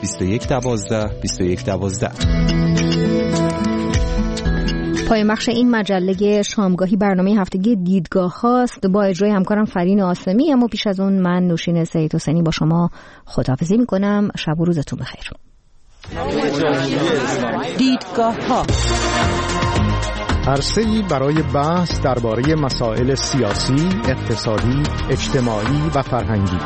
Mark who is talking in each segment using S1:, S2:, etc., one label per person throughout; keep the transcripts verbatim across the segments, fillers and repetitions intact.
S1: بیست و یک دوازده بیست و یک دوازده.
S2: پایان بخش این مجله شامگاهی برنامه هفتگی دیدگاه هاست با اجرای همکارم فرین آسمی. اما پیش از اون من نوشین سید حسینی با شما خداحافظی میکنم. شب و روزتون بخیر.
S3: دیدگاه ها،
S4: عرصه‌ای برای بحث درباره مسائل سیاسی، اقتصادی، اجتماعی و فرهنگی.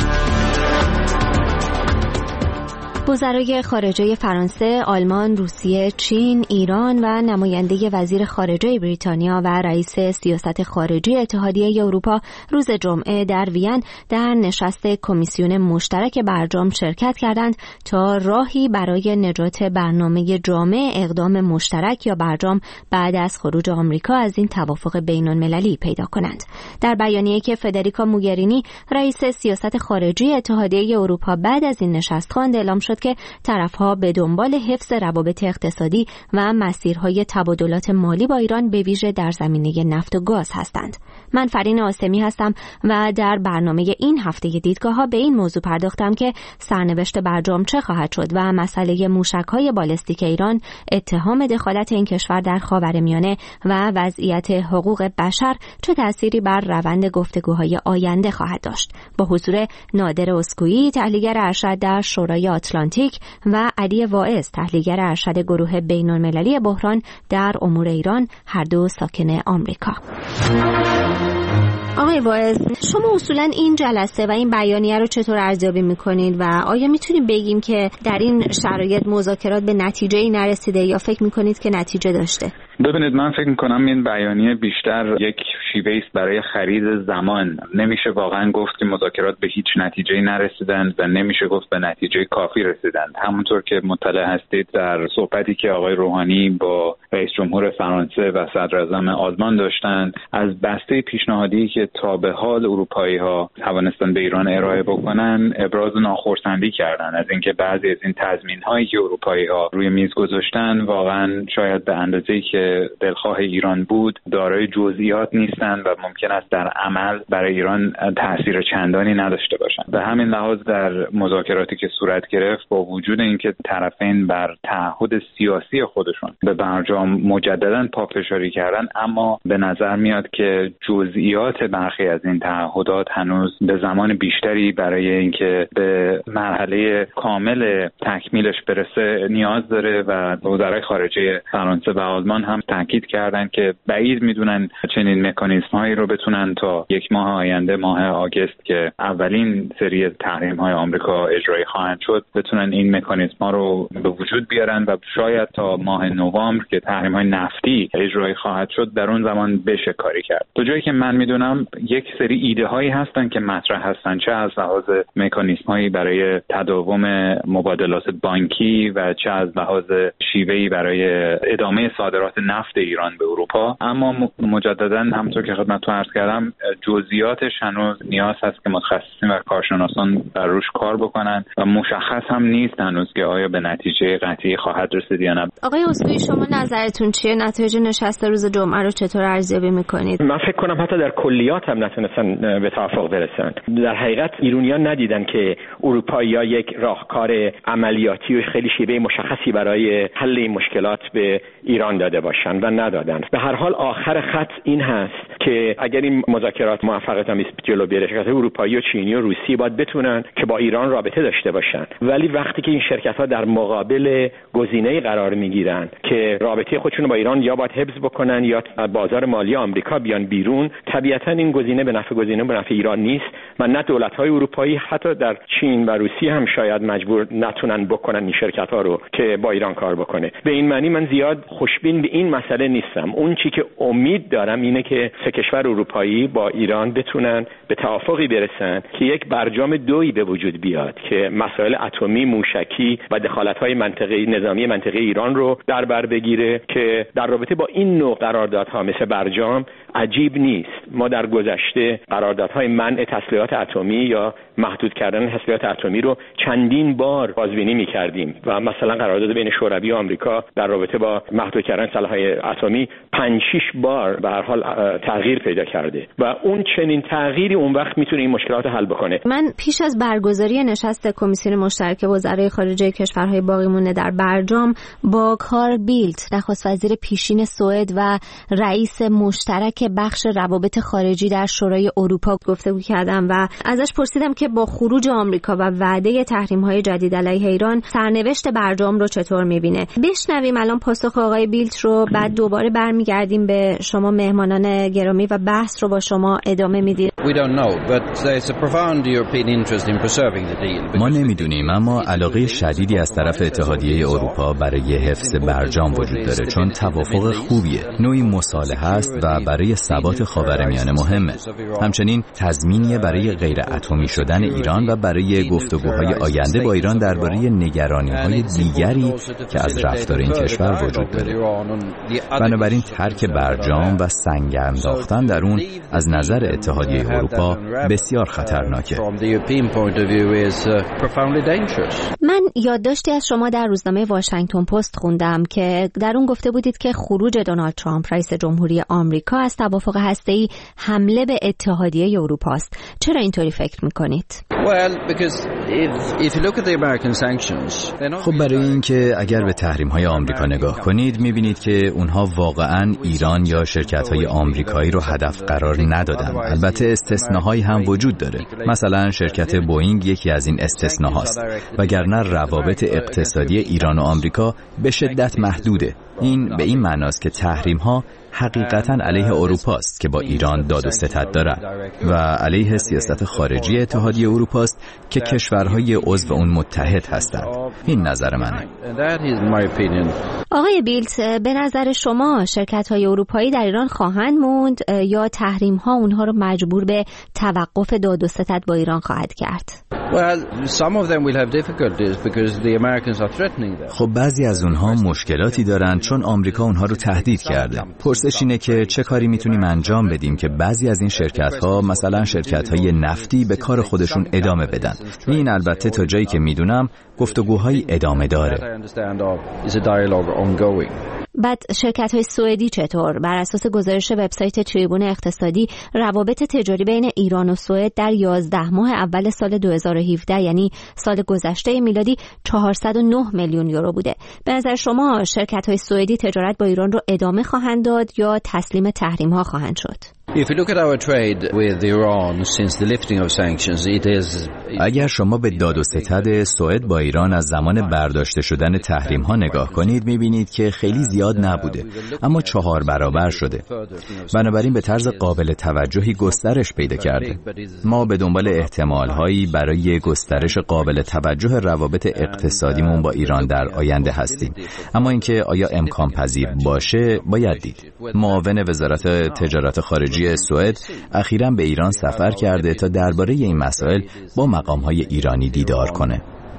S2: وزرای خارجه فرانسه، آلمان، روسیه، چین، ایران و نماینده وزیر خارجه بریتانیا و رئیس سیاست خارجی اتحادیه اروپا روز جمعه در وین در نشست کمیسیون مشترک برجام شرکت کردند تا راهی برای نجات برنامه جامع اقدام مشترک یا برجام بعد از خروج آمریکا از این توافق بین‌المللی پیدا کنند. در بیانیه‌ای که فدریکا موگرینی رئیس سیاست خارجی اتحادیه اروپا بعد از این نشست خواند، اعلام شد که طرفها به دنبال حفظ روابط اقتصادی و مسیرهای تبادلات مالی با ایران به ویژه در زمینه نفت و گاز هستند. من فرین آسمی هستم و در برنامه این هفته دیدگاه‌ها به این موضوع پرداختم که سرنوشت برجام چه خواهد شد و مسئله موشک‌های بالستیک ایران، اتهام دخالت این کشور در خاورمیانه و وضعیت حقوق بشر چه تأثیری بر روند گفتگوهای آینده خواهد داشت. با حضور نادر اسکویی، تحلیلگر ارشد در شورای آتلانتیک و علی واعظ، تحلیلگر ارشد گروه بین‌المللی بحران در امور ایران، هر دو ساکن آمریکا. آقای واعظ، شما اصولاً این جلسه و این بیانیه رو چطور ارزیابی می‌کنید و آیا می‌تونید بگیم که در این شرایط مذاکرات به نتیجه‌ای نرسیده یا فکر می‌کنید که نتیجه داشته؟
S5: ببینید، من فکر می‌کنم این بیانیه بیشتر یک شیوه‌ای است برای خرید زمان. نمیشه واقعاً گفت که مذاکرات به هیچ نتیجه‌ای نرسیدند و نمیشه گفت به نتیجه کافی رسیدند. همونطور که مطلع هستید در صحبتی که آقای روحانی با رئیس جمهور فرانسه و صدر اعظم آلمان داشتند، از بسته پیشنهادی که تا به حال اروپایی‌ها توانستن به ایران ارائه بکنن ابراز ناخرسندی کردن از اینکه بعضی از این تضمین‌هایی که اروپایی‌ها روی میز گذاشتن واقعاً شاید به اندازه‌ای که دلخواه ایران بود دارای جزئیات نیستند و ممکن است در عمل برای ایران تأثیر چندانی نداشته باشند. به همین لحاظ در مذاکراتی که صورت گرفت، با وجود اینکه طرفین بر تعهد سیاسی خودشون به برجام مجدداً پافشاری کردن، اما به نظر میاد که جزئیات برخی از این تعهدات هنوز به زمان بیشتری برای اینکه به مرحله کامل تکمیلش برسه نیاز داره و وزرای خارجه فرانسه و آلمان هم تاکید کردن که بعید میدونن چنین مکانیزم‌هایی رو بتونن تا یک ماه آینده، ماه آگوست که اولین سری تحریم‌های آمریکا اجرایی خواهند شد، بتونن این مکانیزم‌ها رو به وجود بیارن و شاید تا ماه نوامبر که تحریم‌های نفتی اجرایی خواهد شد در اون زمان بشه کاری کرد. تا جایی که من میدونم یک سری ایده هایی هستن که مطرح هستن، چه از لحاظ مکانیزم هایی برای تداوم مبادلات بانکی و چه از لحاظ شیوهی برای ادامه صادرات نفت ایران به اروپا، اما مجددا همونطور که خدمتتون عرض کردم جزئیاتش هنوز نیاز هست که متخصصین و کارشناسان بر روش کار بکنن و مشخص هم نیست هنوز که آیا به نتیجه قطعی خواهد رسید یا نه.
S2: آقای اسکوئی، شما نظرتون چیه؟ نتایج نشست روز جمعه رو چطور ارزیابی میکنید؟
S6: من فکر کنم حتی در کلیات هم نتونستن به توافق برسن. در حقیقت ایرانیان ندیدن که اروپایی‌ها یک راهکار عملیاتی و خیلی شیوه مشخصی برای حل این مشکلات به ایران داده باشن و ندادن. به هر حال آخر خط این هست که اگر این مذاکرات موفقیت آمیز جلو بره، شرکت‌های اروپایی و چینی و روسی باید بتونن که با ایران رابطه داشته باشن. ولی وقتی که این شرکت‌ها در مقابل گزینه‌ای قرار می‌گیرن که رابطه خودشون با ایران یا باید حفظ بکنن یا بازار مالی آمریکا بیان بیرون، طبیعتاً این گزینه به نفع گزینه به نفع ایران نیست و نه دولت‌های اروپایی حتی در چین و روسیه هم شاید مجبور نتونن بکنن این شرکت‌ها رو که با ایران کار بکنه. به این معنی من زیاد خوشبین به این مسئله نیستم. اون چی که امید دارم اینه که سه کشور اروپایی با ایران بتونن به توافقی برسن که یک برجام دویی به وجود بیاد که مسائل اتمی، موشکی و دخالت‌های منطقه‌ای نظامی منطقه ایران رو در بر بگیره که در رابطه با این نوع قراردادها مثل برجام عجیب نیست. ما در گذشته قراردادهای منع تسلیحات اتمی یا محدود کردن تسلیحات اتمی رو چندین بار بازبینی می‌کردیم و مثلا قرارداد بین شوروی و آمریکا در رابطه با محدود کردن سلاح‌های اتمی پنج شش بار به هر حال تغییر پیدا کرده و اون چنین تغییری اون وقت میتونه این مشکلات رو حل بکنه.
S2: من پیش از برگزاری نشست کمیسیون مشترک وزرای خارجه کشورهای باقی مونده در برجام با کارل بیلت، نخست وزیر پیشین سوئد و رئیس مشترک بخش روابط خارجی در شورای اروپا گفتگو کردم و ازش پرسیدم که با خروج آمریکا و وعده تحریم‌های جدید علیه ایران سرنوشت برجام رو چطور می‌بینه. بشنویم الان پاسخ آقای بیلت رو، بعد دوباره برمیگردیم به شما مهمانان گرامی و بحث رو با شما ادامه میدیم.
S3: ما نمیدونیم، اما علاقه شدیدی از طرف اتحادیه اروپا برای حفظ برجام وجود داره، چون توافق خوبیه، نوعی مصالحه است و برای ثبات خاورمیانه مهمه. همچنین تضمینیه برای غیر اتمی شدن ایران و برای گفتگوهای آینده با ایران درباره نگرانی‌های دیگری که از رفتار این کشور وجود داره. بنابراین ترک برجام و سنگ انداختن در اون از نظر اتحادیه اروپا بسیار خطرناکه.
S2: من یادداشتی از شما در روزنامه واشنگتن پست خوندم که در اون گفته بودید که خروج دونالد ترامپ رئیس جمهوری آمریکا از توافق هسته‌ای حمله به اتحادیه اروپا است. چرا اینطوری فکر می‌کنید؟
S3: خب برای اینکه اگر به تحریم‌های آمریکا نگاه کنید می‌بینید که اونها واقعاً ایران یا شرکت‌های آمریکایی رو هدف قرار ندادن. البته استثناهایی هم وجود داره. مثلا شرکت بوئینگ یکی از این استثناهاست. وگرنه روابط اقتصادی ایران و آمریکا به شدت محدوده. این به این معناست که تحریم‌ها حقیقتاً علیه اروپاست که با ایران داد و ستد دارد و علیه سیاست خارجی اتحادیه اروپاست که کشورهای عضو اون متحد هستند. این نظر منه.
S2: آقای بیلت، به نظر شما شرکت‌های اروپایی در ایران خواهند موند یا تحریم‌ها اونها رو مجبور به توقف داد و ستد با ایران خواهد کرد؟
S3: خب بعضی از اونها مشکلاتی دارن چون آمریکا اونها رو تهدید کرده. پرسش اینه که چه کاری میتونیم انجام بدیم که بعضی از این شرکت‌ها، مثلا شرکت‌های نفتی، به کار خودشون ادامه بدن. این البته تا جایی که میدونم گفتگوهای ادامه داره.
S2: بعد شرکت‌های سوئدی چطور؟ بر اساس گزارش وبسایت تریبون اقتصادی، روابط تجاری بین ایران و سوئد در یازده ماه اول سال دو هزار و هفده، یعنی سال گذشته میلادی، چهارصد و نه میلیون یورو بوده. به نظر شما شرکت‌های سوئدی تجارت با ایران رو ادامه خواهند داد یا تسلیم تحریم‌ها خواهند شد؟
S3: اگر شما به داد و ستد سوئد با ایران از زمان برداشته شدن تحریم ها نگاه کنید میبینید که خیلی زیاد نبوده، اما چهار برابر شده. بنابراین به طرز قابل توجهی گسترش پیدا کرده. ما به دنبال احتمال هایی برای گسترش قابل توجه روابط اقتصادیمون با ایران در آینده هستیم، اما اینکه آیا امکان پذیر باشه باید دید. معاون وزارت تجارت خارجی سوئد اخیراً به ایران سفر کرده تا درباره این مسائل با مقام‌های ایرانی دیدار کنه.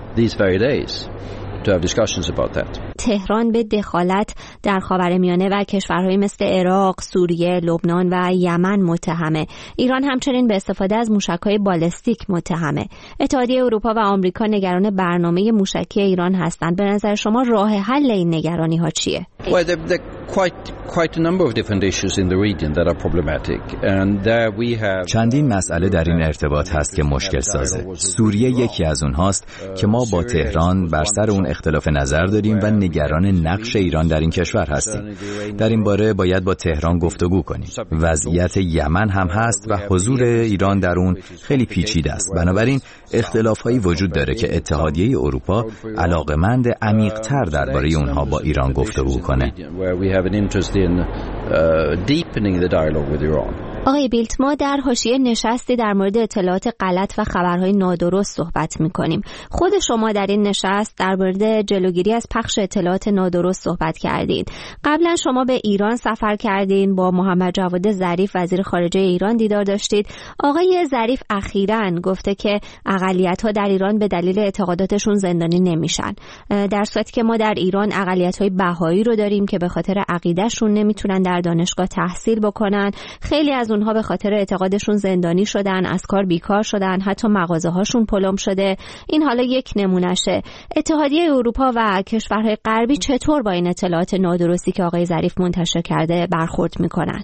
S2: تهران به دخالت در خاورمیانه و کشورهای مثل عراق، سوریه، لبنان و یمن متهمه. ایران همچنین به استفاده از موشک‌های بالستیک متهمه. اتحادیه اروپا و آمریکا نگران برنامه موشکی ایران هستند. به نظر شما راه حل این نگرانی‌ها چیه؟
S3: Well, there, there are quite quite a number of different issues in the region that are problematic, and there we have. چندین مسئله در این ارتباط هست که مشکل سازه. سوریه یکی از اونهاست که ما با تهران بر سر اون اختلاف نظر داریم و نگران نقش ایران در این کشور هستیم. در این باره باید با تهران گفتگو کنیم. وضعیت یمن هم هست و حضور ایران در اون خیلی پیچیده است. بنابراین اختلاف‌هایی وجود داره که اتحادیه اروپا علاقه‌مند عمیق‌تر درباره اونها با ایران گفتگو کنه.
S7: where we have an interest in uh, deepening the dialogue with Iran.
S2: آقای بیلت، ما در حاشیه نشستی در مورد اطلاعات غلط و خبرهای نادرست صحبت می‌کنیم. خود شما در این نشست در مورد جلوگیری از پخش اطلاعات نادرست صحبت کردید. قبلا شما به ایران سفر کردین، با محمد جواد ظریف وزیر خارجه ایران دیدار داشتید. آقای ظریف اخیراً گفته که اقلیت‌ها در ایران به دلیل اعتقاداتشون زندانی نمیشن، در صورتی که ما در ایران اقلیت‌های بهایی رو داریم که به خاطر عقیده‌شون نمیتونن در دانشگاه تحصیل بکنن. خیلی از اونها به خاطر اعتقادشون زندانی شدن، از کار بیکار شدن، حتی مغازه‌هاشون پلم شده. این حالا یک نمونهشه. اتحادیه اروپا و کشورهای غربی چطور با این اطلاعات نادرستی که آقای ظریف منتشر کرده برخورد میکنن؟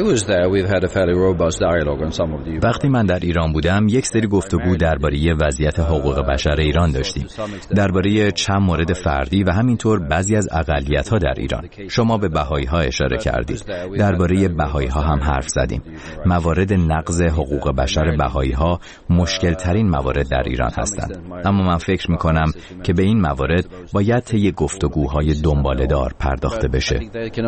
S3: وقتی من در ایران بودم یک سری گفتگو درباره وضعیت حقوق بشر ایران داشتیم، درباره چند مورد فردی و همینطور بعضی از اقلیت‌ها در ایران. شما به بهایی‌ها اشاره کردید، درباره بهایی‌ها هم حرف زدیم. موارد نقض حقوق بشر بهایی‌ها مشکل ترین موارد در ایران هستند، اما من فکر می‌کنم که به این موارد باید طی گفتگوهای دنباله‌دار پرداخته بشه.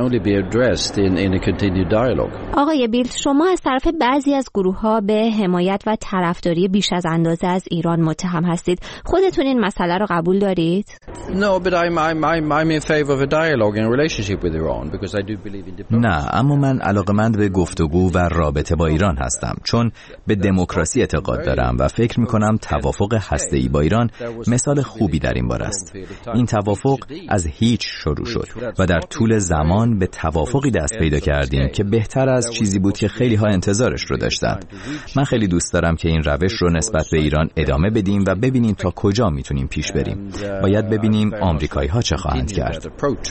S2: آقای بیلت، شما از طرف بعضی از گروه‌ها به حمایت و طرفداری بیش از اندازه از ایران متهم هستید. خودتون این مسئله رو قبول دارید؟
S3: نه، اما من علاقه‌مند به گفتگو و رابطه با ایران هستم، چون به دموکراسی اعتقاد دارم و فکر می‌کنم توافق هسته‌ای با ایران مثال خوبی در این باره است. این توافق از هیچ شروع شد و در طول زمان به توافقی دست پیدا کردیم که بهتر از چیزی بود که خیلی ها انتظارش رو داشتن. من خیلی دوست دارم که این روش رو نسبت به ایران ادامه بدیم و ببینیم تا کجا میتونیم پیش بریم. باید ببینیم آمریکایی ها چه خواهند کرد.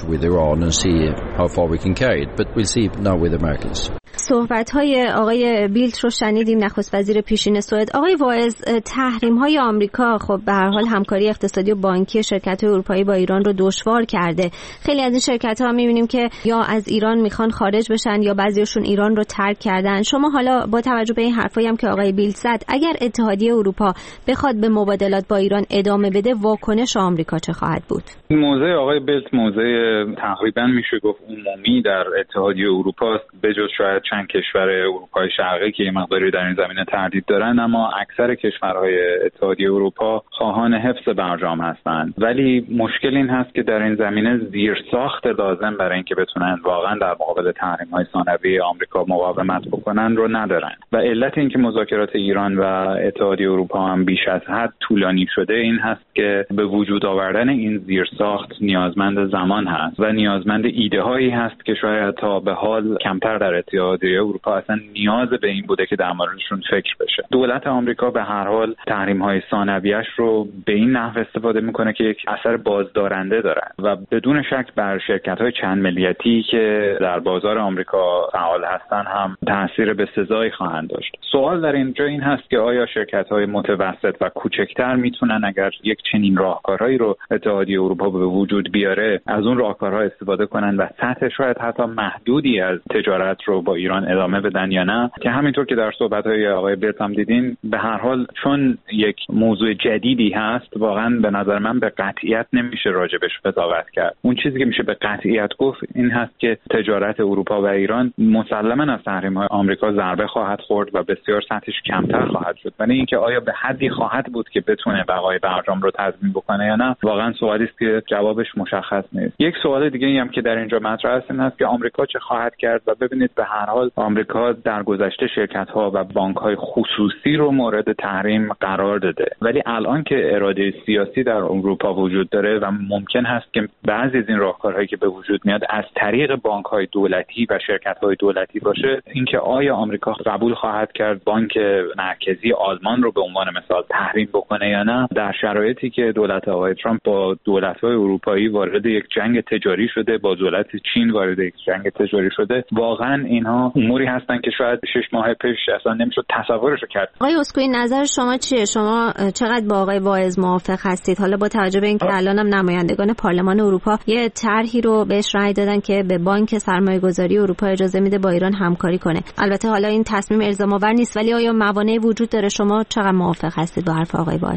S2: صحبت‌های آقای بیلت رو شنیدیم، نخست وزیر پیشین سوئد. آقای واعظ، تحریم‌های آمریکا خب به هر حال همکاری اقتصادی و بانکی شرکت‌های اروپایی با ایران رو دشوار کرده. خیلی از این شرکت‌ها می‌بینیم که یا از ایران میخوان خارج بشن یا بعضیشون ایران رو ترک کردن. شما حالا با توجه به این حرفایی هم که آقای بیلت زد، اگر اتحادیه اروپا بخواد به مبادلات با ایران ادامه بده، واکنش آمریکا چه خواهد بود؟
S5: موضع آقای بیلت موضع تقریبا میشه گفت عمومی در اتحادیه اروپا است، به جز شاید چند کشور اروپای شرقی که یه مقداری در این زمینه تردید دارن، اما اکثر کشورهای اتحادیه اروپا خواهان حفظ برجام هستند. ولی مشکل این هست که در این زمینه زیرساخت لازم برای اینکه بتونن واقعا در مقابل تحریم‌های ثانویه آمریکا مقاومت بکنن رو ندارن. و علت اینکه مذاکرات ایران و اتحادیه اروپا هم بیش از حد طولانی شده این هست که به وجود آوردن این زیرساخت نیازمند زمان هست و نیازمند ایده هایی هست که شاید تا به حال کمتر در اتحادیه اروپا اصلا نیاز به این بوده که در موردشون فکر بشه. دولت آمریکا به هر حال تحریم های ثانویه‌اش رو به این نحو استفاده میکنه که یک اثر بازدارنده داره و بدون شک بر شرکت های چند ملیتی که در بازار آمریکا فعال هستن هم تاثیر بسزایی خواهند داشت. سوال در اینجا این هست که آیا شرکت های متوسط و کوچکتر میتونن اگر یک چنین راهکارهایی رو اتحادیه اروپا به وجود بیاره از اون راهکارها استفاده کنن و سطح شاید حتی محدودی از تجارت رو با ایران ادامه بدن یا نه، که همینطور که در صحبت‌های آقای بیلت هم دیدیم به هر حال چون یک موضوع جدیدی هست واقعا به نظر من به قطعیت نمیشه راجبش قضاوت کرد. اون چیزی که میشه به قطعیت گفت این هست که تجارت اروپا و ایران مسلماً از تحریم‌های آمریکا ضربه خواهد خورد و بسیار سطحش کمتر خواهد شد. ولی اینکه آیا به حدی خواهد بود که بتونه بقای برجام رو تضمین بکنه یا نه واقعا سوالی است که جوابش مشخص نیست. یک سوال دیگه ای هم که در اینجا مطرح است این است که آمریکا چه خواهد کرد و ببینید به هر حال آمریکا در گذشته شرکت‌ها و بانک‌های خصوصی رو مورد تحریم قرار داده، ولی الان که اراده سیاسی در اروپا وجود داره و ممکن هست که بعضی از این راهکارهایی که به وجود میاد از طریق بانک‌های دولتی و شرکت‌های دولتی باشه، اینکه آیا آمریکا قبول خواهد کرد بانک مرکزی آلمان رو به عنوان مثال تحریم بکنه یا نه، در شرایطی که دولت آقای ترامپ با دولت‌های اروپایی وارد یک جنگ تجاری شده، با دولت چین وارد یک جنگ تجاری شده، واقعا اینها اموری هستن که شاید شش ماه پیش اصلا نمیشد تصورش کرد.
S2: آقای اسکوئی، نظر شما چیه؟ شما چقدر با آقای واعظ موافق هستید؟ حالا با توجه به اینکه الانم نمایندگان پارلمان اروپا یه طرحی رو بهش رأی دادن که به بانک سرمایه‌گذاری اروپا اجازه میده با ایران همکاری کنه. البته حالا این تصمیم الزام آور نیست، ولی آیا موانعی وجود داره؟ شما چقدر موافق هستید با حرف آقای واعظ؟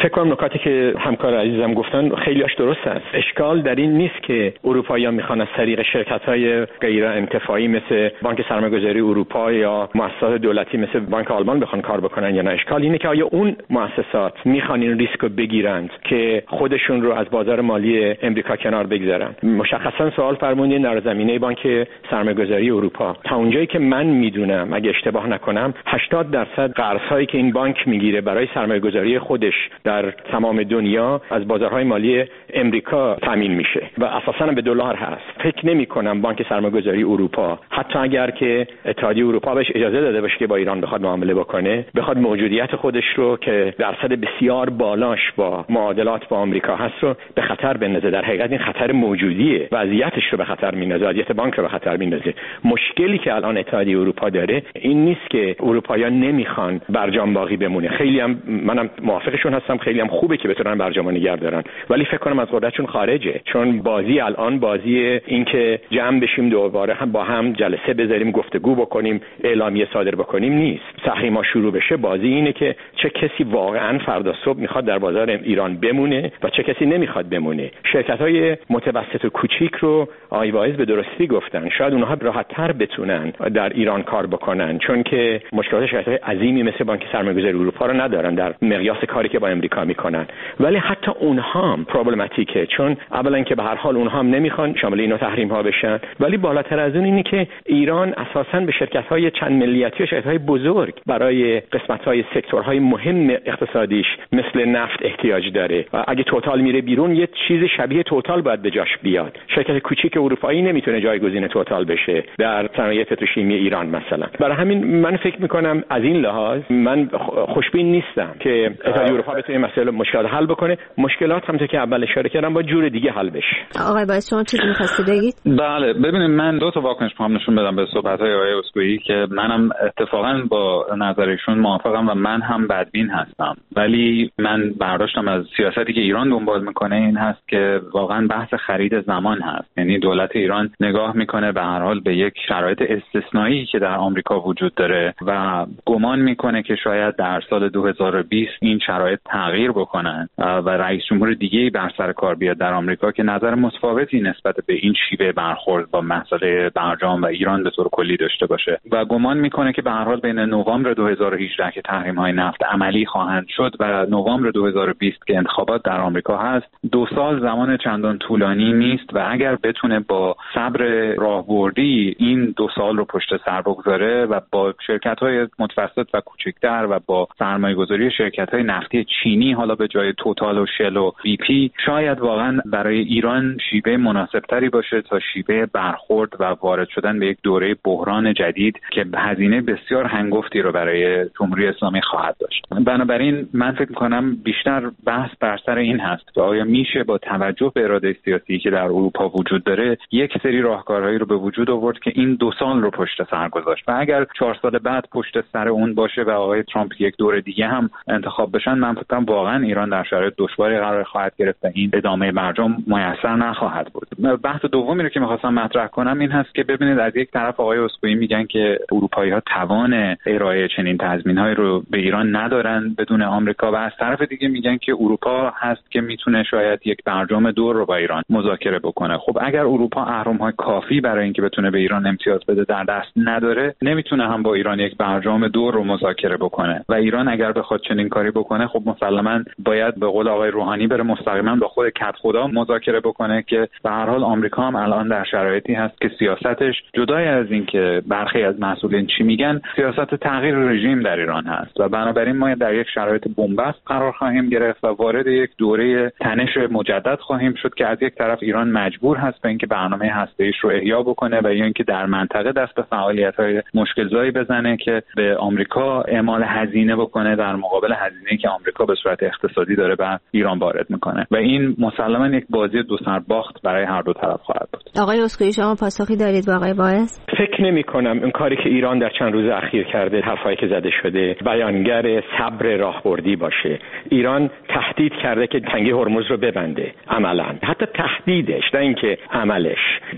S6: فکر کنم نکاتی که همکار عزیزم گفتن خیلیاش درست است. اشکال در این نیست که اروپایی‌ها میخوان از طریق شرکت‌های غیر انتفاعی مثل بانک سرمایه‌گذاری اروپا یا مؤسسات دولتی مثل بانک آلمان بخوان کار بکنن یا نه. اشکال اینه که آیا اون مؤسسات میخوان این ریسک رو بگیرند که خودشون رو از بازار مالی امریکا کنار بگذارن. مشخصا سوال فرمودین در زمینه بانک سرمایه‌گذاری اروپا. تا اونجایی که من میدونم اگه اشتباه نکنم هشتاد درصد قرض‌هایی که این بانک میگیره برای سرمایه‌گذاری خودش در تمام دنیا از بازارهای مالی امریکا تامین میشه و اساساً به دلار هست. فکر نمی‌کنم بانک سرمایه‌گذاری اروپا حتی اگر که اتحادیه اروپا بهش اجازه داده باشه که با ایران بخواد معامله بکنه، بخواد موجودیت خودش رو که درصد بسیار بالاش با معادلات با آمریکا هست رو به خطر بندازه. در حقیقت این خطر موجودیه، وضعیتش رو به خطر میندازه، وضعیت بانک رو به خطر میندازه. مشکلی که الان اتحادیه اروپا داره این نیست که اروپایی‌ها نمیخوان برجام باقی بمونه. خیلی هم منم موافقشون هستم، خیلی هم خوبه که بتونن برجام نگه دارن، ولی فکر کنم از قدرتشون خارجه. چون بازی الان بازی این که جمع بشیم دوباره هم با هم جلسه بذاریم گفتگو بکنیم اعلامیه صادر بکنیم نیست. تحریم‌ها شروع بشه بازی اینه که چه کسی واقعا فردا صبح میخواد در بازار ایران بمونه و چه کسی نمیخواد بمونه. شرکت‌های متوسط و کوچیک رو آقای واعظ به درستی گفتن، شاید اونها راحت‌تر بتونن در ایران کار بکنن چون که مشکلات شرکت‌های عظیمی مثل بانک سرمایه‌گذاری اروپا رو ندارن در مقیاس کاری که با امریکا میکنن. ولی حتی اونها هم پروبلماتیکه، چون اولا که به هر حال اونها هم نمیخوان شامل اینا تحریم‌ها بشن، ولی بالاتر از اون اینه که ایران اساساً به شرکت‌های چند ملیتی و شرکت‌های بزرگ برای قسمت‌های سکتورهای مهم اقتصادیش مثل نفت احتیاج داره و اگه توتال میره بیرون یه چیز شبیه توتال باید به جاش بیاد. شرکت کوچیک اروپایی نمیتونه جایگزین توتال بشه در صنایع پتروشیمی ایران مثلا. برای همین من فکر میکنم از این لحاظ من خوشبین نیستم که اتحادیه اروپا بتونه این مسئله مشکلات حل بکنه. مشکلات هم که اول اشاره کردم با جور دیگه حل بشه.
S2: آقای باعث شما چیزی می‌خواستید بگید؟
S5: بله ببینید من دو تا واکنش می‌خوام نشون بدم به صحبت‌های آقای اسکوئی که منم اتفاقاً با نظرشون موافقم و من هم بدبین هستم، ولی من برداشتم از سیاستی که ایران دنبال میکنه این هست که واقعاً بحث خرید زمان هست. یعنی دولت ایران نگاه میکنه به هر حال به یک شرایط استثنایی که در آمریکا وجود داره و گمان میکنه که شاید در سال دو هزار و بیست این شرایط تغییر بکنن و رئیس جمهور دیگه‌ای بر سر کار بیاد در آمریکا که نظر متفاوتی نسبت به این شیوه برخورد با مسئله برجام و ایران به طور کلی داشته باشه و گمان میکنه که به هر حال بین نوامبر دو هزار و هجده که تحریم‌های نفت عملی خواهند شد و نوامبر دو هزار و بیست که انتخابات در آمریکا هست، دو سال زمان چندان طولانی نیست و اگر بتونه با صبر راهبردی این دو سال رو پشت سر بگذاره و با شرکت‌های متوسط و کوچکتر و با سرمایه‌گذاری شرکت‌های نفتی چینی حالا به جای توتال و شل و بی پی شاید واقعا برای ایران شیوه مناسبتری باشه تا شیوه برخورد و وارد شدن به یک دوره بحران جدید که هزینه بسیار هنگفتی رو برای جمهوری اسلامی خواهد داشت. بنابراین من فکر می‌کنم بیشتر بحث بر سر این هست که آیا میشه با توجه به اراده سیاسی که در اروپا وجود داره یک سری راهکارهایی رو به وجود آورد که این دو سال رو پشت سر گذاشت و اگر چهار سال بعد پشت سر اون باشه و آقای ترامپ یک دوره دیگه هم انتخاب بشن، من فکر کنم واقعا ایران در شرایط دشواری قرار خواهد گرفت و این ادامه برجام میسر نخواهد بود. بحث دومی رو که می‌خواستم مطرح کنم این هست که ببینید از یک طرف آقای اسکوئی میگن که اروپایی‌ها توان ارائه چنین تضمین‌هایی رو به ایران ندارن بدون آمریکا و از طرف دیگه میگن که اروپا هست که میتونه شاید یک برجام دور رو با ایران مذاکره بکنه. خب اگر اروپا اهرم‌های کافی برای اینکه بتونه به ایران امتیاز بده در دست نداره، نمیتونه هم با ایران یک برجام دور رو مذاکره بکنه و ایران اگر بخواد چنین کاری بکنه خب مسلماً باید به قول آقای روحانی بره مستقیما با خود کدخدا مذاکره بکنه که به هر حال آمریکا هم الان در شرایطی هست که سیاستش جدای از این که برخی از مسئولین چی میگن، سیاست تغییر رژیم در ایران هست و بنابراین ما در یک شرایط بنبست قرار خواهیم گرفت و وارد یک دوره تنش مجدد خواهیم شد که از یک طرف ایران مجبور هست به اینکه برنامه هسته‌ایش رو احیا بکنه و یا اینکه در منطقه دست به فعالیت‌های مشکل‌زایی بزنه که به آمریکا اعمال هزینه بکنه در مقابل هزینه‌ای که آمریکا به صورت اقتصادی داره به ایران وارد میکنه و این مسلماً یک بازی دو سرباخت برای هر دو طرف خواهد بود.
S2: آقای اسکوئی شما پاسخی دارید با آقای باعث؟
S6: فکر نمی‌کنم این کاری که ایران در چند روز اخیر کرده، حرفایی که زده شده، بیانگر صبر راهبردی باشه. ایران تهدید کرده که تنگه هرمز رو ببنده، عملاً حتی تهدیدش نه اینکه عملش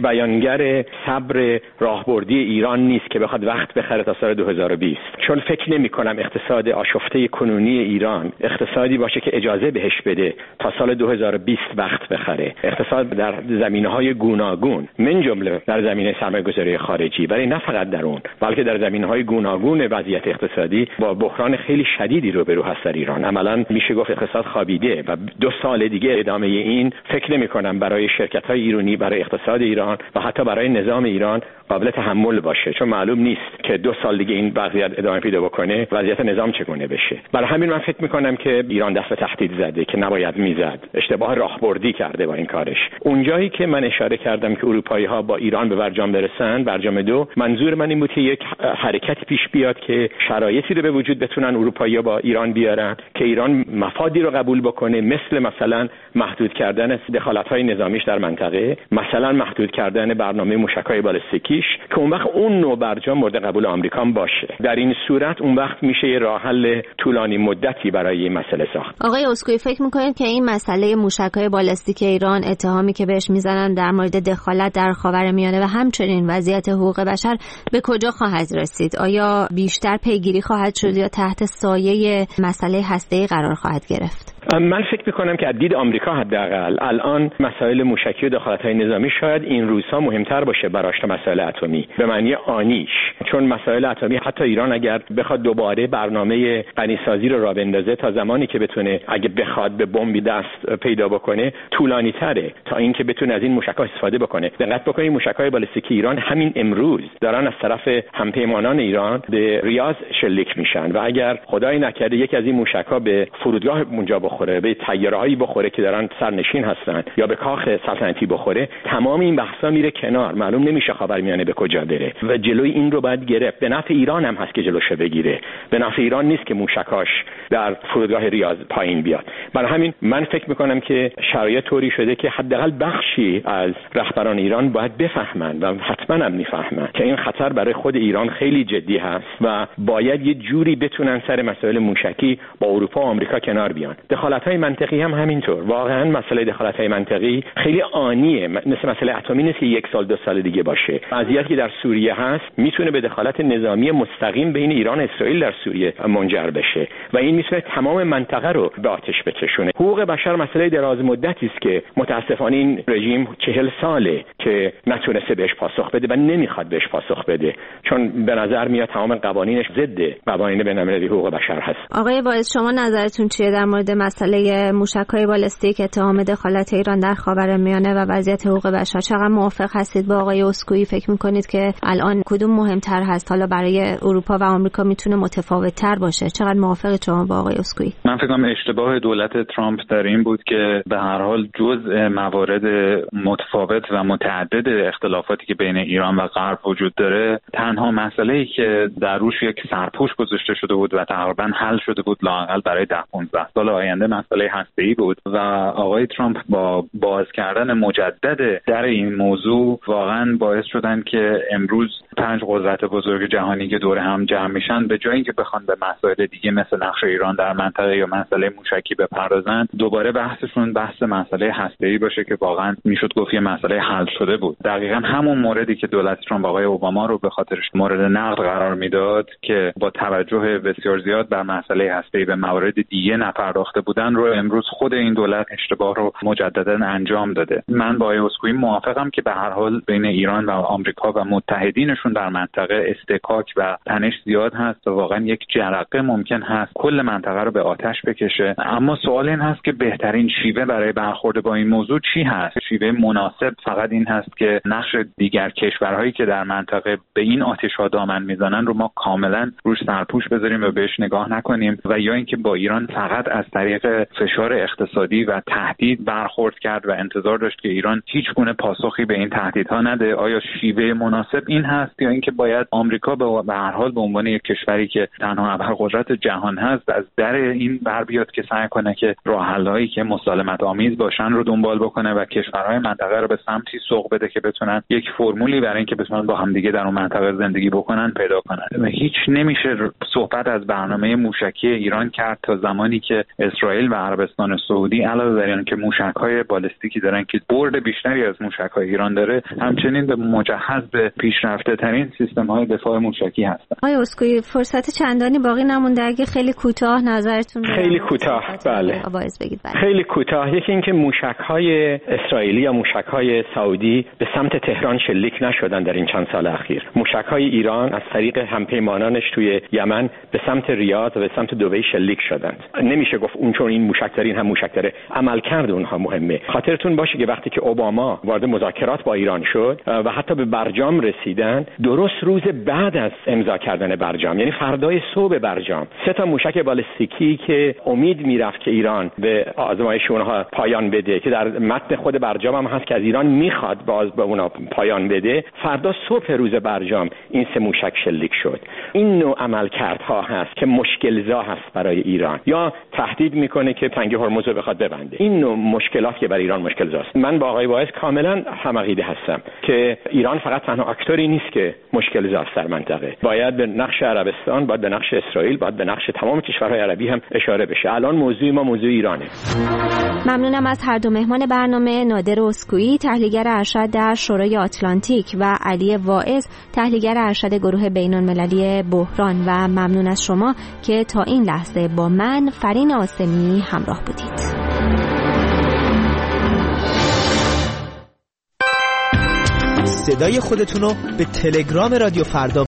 S6: بیانگر صبر راهبردی ایران نیست که بخواد وقت بخره تا سال دو هزار و بیست. چون فکر نمی‌کنم اقتصاد آشفته کنونی ایران، اقتصاد اقتصادی باشه که اجازه بهش بده تا سال دو هزار و بیست وقت بخره. اقتصاد در زمینه‌های گوناگون من جمله در زمینه سرمایه‌گذاری خارجی، ولی نه فقط در اون، بلکه در زمینه‌های گوناگون وضعیت اقتصادی با بحران خیلی شدیدی روبرو هست در ایران. عملاً میشه گفت اقتصاد خوابیده و دو سال دیگه ادامه این فکر نمی‌کنم برای شرکت‌های ایرانی، برای اقتصاد ایران و حتی برای نظام ایران قابل تحمل باشه، چون معلوم نیست که دو سال دیگه این وضعیت ادامه پیدا بکنه وضعیت نظام چگونه بشه. برای همین من فکر می‌کنم که ایران دست به تهدید زده که نباید میزد، اشتباه راهبردی کرده با این کارش. اونجایی که من اشاره کردم که اروپایی‌ها با ایران به برجام برسن، برجام دو، منظور من این بود که یک حرکتی پیش بیاد که شرایطی رو به وجود بتونن اروپایی‌ها با ایران بیارن که ایران مفادی رو قبول بکنه، مثل مثلا محدود کردن دخالت‌های نظامیش در منطقه، مثلا محدود کردن برنامه موشک‌های بالستیکیش، که اون وقت اون نوع برجام مورد قبول آمریکا باشه. در این صورت اون وقت میشه یه راه حل طولانی مدتی برای این مسئله ساخت.
S2: آقای اسکوئی، فکر می‌کنید که این مسئله موشک‌های بالستیک ایران، اتهامی که بهش میزنن در مورد دخالت در خاورمیانه و همچنین وضعیت حقوق بشر به کجا خواهد رسید؟ آیا بیشتر پیگیری خواهد شد یا تحت سایه مسئله هسته‌ای قرار خواهد گرفت؟
S6: من فکر می‌کنم که از دید آمریکا حداقل الان مسائل موشکی و دخالت‌های نظامی شاید این روزها مهمتر باشه براش تا مسائل اتمی به معنی آنیش، چون مسائل اتمی حتی ایران اگر بخواد دوباره برنامه غنیسازی رو راه بندازه تا زمانی که بتونه اگه بخواد به بمبی دست پیدا بکنه طولانی‌تره تا اینکه بتونه از این موشک‌ها استفاده بکنه. دقت بکنید موشک‌های بالستیک ایران همین امروز دارن از طرف همپیمانان ایران به ریاض شلیک میشن و اگر خدای نکرده یکی از این موشک‌ها به فرودگاه اونجا بخوره، به طیاره‌هایی بخوره که دارن سرنشین هستن یا به کاخ سلطنتی بخوره، تمام این بحثا میره کنار، معلوم نمیشه خاورمیانه به کجا بره و جلوی این رو باید گرفت. به نفع ایران هم هست که جلوشو بگیره، به نفع ایران نیست که موشکاش در فرودگاه ریاض پایین بیاد. برای همین من فکر میکنم که شرایط طوری شده که حداقل بخشی از رهبران ایران باید بفهمن و حتما هم میفهمن که این خطر برای خود ایران خیلی جدی هست و باید یه جوری بتونن سر مسائل موشکی با اروپا و آمریکا کنار بیان. دخالت‌های منطقی هم همینطور. واقعا مسئله دخالت‌های منطقی خیلی آنیه، مثل مسئله اتمی نیست که یک سال دو سال دیگه باشه. وضعیتی که در سوریه هست میتونه به دخالت نظامی مستقیم بین ایران و اسرائیل در سوریه منجر بشه و این میتونه تمام منطقه رو به آتش بکشونه. حقوق بشر مسئله دراز مدتی است که متاسفانه این رژیم چهل ساله که نتونسته بهش پاسخ بده و نمیخواد بهش پاسخ بده، چون به نظر میاد تمام قوانینش ضد قوانین بین‌المللی حقوق بشر هست.
S2: آقای واعظ، شما نظرتون چیه در مورد مسئله موشک‌های بالستیک، اتهام دخالت ایران در خاورمیانه و وضعیت حقوق بشر؟ چقدر موافق هستید با آقای اسکوئی؟ فکر می‌کنید که الان کدوم مهمتر هست؟ حالا برای اروپا و آمریکا میتونه متفاوت‌تر باشه. چقدر موافق شما با آقای اسکوئی؟
S5: من فکر کنم اشتباه دولت ترامپ در این بود که به هر حال جزء موارد متفاوت و متعدد اختلافاتی که بین ایران و غرب وجود داره، تنها مسئله‌ای که در روش یک سرپوش گذاشته شده بود و تقریبا حل شده بود لااقل برای ده پانزده سال آینده مسئله هسته‌ای بود و آقای ترامپ با باز کردن مجدد در این موضوع واقعا باعث شدن که امروز پنج قدرت بزرگ جهانی که دور هم جمع میشن به جای اینکه بخوان به مسائل دیگه مثل نقش ایران در منطقه یا مسئله موشکی بپردازن، دوباره بحثشون بحث مسئله هسته‌ای باشه که واقعا میشد گفت یه مسئله حل شده بود. دقیقاً همون موردی که دولت ترامپ آقای اوباما رو به خاطرش مورد نقد قرار میداد که با توجه بسیار زیاد بر مسئله هسته‌ای به موارد دیگه نپرداخته بودن رو امروز خود این دولت اشتباه رو مجددا انجام داده. من با آقای اسکوئی موافقم که به هر حال بین ایران و آمریکا و متحدینشون در منطقه استکاک و تنش زیاد هست و واقعا یک جرقه ممکن هست کل منطقه رو به آتش بکشه. اما سوال این هست که بهترین شیوه برای برخورد با این موضوع چی هست؟ شیوه مناسب فقط این هست که نقش دیگر کشورهایی که در منطقه به این آتش‌ها دامن میزنن رو ما کاملا روش سرپوش بذاریم و بهش نگاه نکنیم و یا اینکه با ایران فقط از طریق فشار اقتصادی و تهدید برخورد کرد و انتظار داشت که ایران هیچ گونه پاسخی به این تهدیدها نده. آیا شیوه مناسب این هست یا اینکه باید آمریکا به هر حال به عنوان یک کشوری که تنها ابرقدرت جهان هست از در این بر بیاد که سعی کنه که راه حل‌هایی که مسالمت آمیز باشن رو دنبال بکنه و کشورهای منطقه رو به سمتی سوق بده که بتونن یک فرمولی برای اینکه بتونن با هم دیگه در اون منطقه زندگی بکنن پیدا کنن. هیچ نمیشه صحبت از برنامه موشکی ایران کرد تا زمانی که اسرائیل و عربستان سعودی علاوه بر اینکه موشک‌های بالستیکی دارن که برد بیشتری از موشک‌های ایران داره، همچنین به مجهز مشخص به پیشرفته ترین سیستم های دفاع موشکی هستند.
S2: آقای اسکوئی فرصت چندانی باقی نمونده، اگه خیلی کوتاه نظرتون
S6: خیلی کوتاه بله
S2: بگید بله.
S6: خیلی کوتاه. یکی اینکه موشک‌های اسرائیلی یا موشک‌های سعودی به سمت تهران شلیک نشدن در این چند سال اخیر. موشک‌های ایران از طریق همپیمانانش توی یمن به سمت ریاض و به سمت دبی شلیک شدند. نمیشه گفت اون چون این موشک دارین هم موشک داره، عملکرد اونها مهمه. خاطرتون باشه که وقتی که اوباما وارد مذاکرات با ایران شد و حتی به برجام رسیدن، درست روز بعد از امضا کردن برجام، یعنی فردای صبح برجام، سه تا موشک بالستیکی که امید میرفت که ایران به آزمایش اونها پایان بده، که در متن خود برجام هم هست که از ایران میخواد باز به اونها پایان بده، فردا صبح روز برجام این سه موشک شلیک شد. این نوع عملکردها هست که مشکل‌زا هست برای ایران، یا تهدید میکنه که تنگه هرمز رو بخواد ببنده. این نوع مشکلات که برای ایران مشکل‌زاست. من با آقای واعظ کاملا هم عقیده هستم که ایران فقط تنها اکتوری نیست که مشکل‌زاست در منطقه. باید به نقش عربستان، باید به نقش اسرائیل، باید به نقش تمام کشورهای عربی هم اشاره بشه. الان موضوع ما موضوع ایرانه.
S2: ممنونم از هر دو مهمان برنامه، نادر اسکوئی تحلیلگر ارشد در شورای آتلانتیک و علی واعظ تحلیلگر ارشد گروه بین‌المللی بحران، و ممنون از شما که تا این لحظه با من فرین آسمی همراه بودید.
S7: صدای خودتونو به تلگرام رادیو فردا